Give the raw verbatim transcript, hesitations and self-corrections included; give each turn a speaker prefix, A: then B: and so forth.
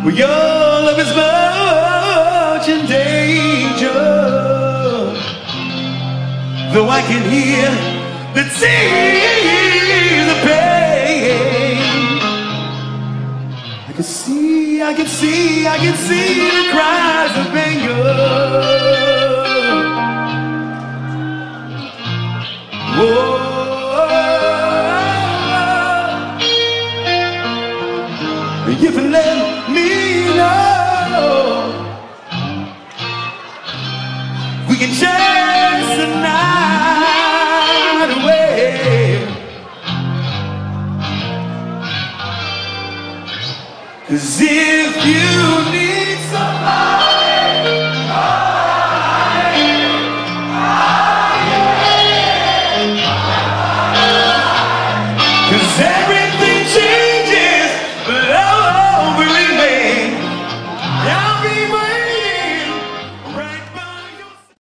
A: Well, your love is much in danger, though I can hear the tears of pain. I can see, I can see, I can see the cries of anger. Whoa. If you let me know, we can chase the night away. 'Cause if you need somebody